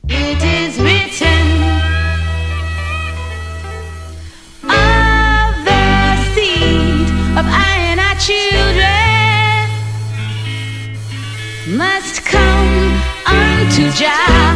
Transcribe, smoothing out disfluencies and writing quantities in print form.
It is written of the seed of iron, our children must come unto Jah.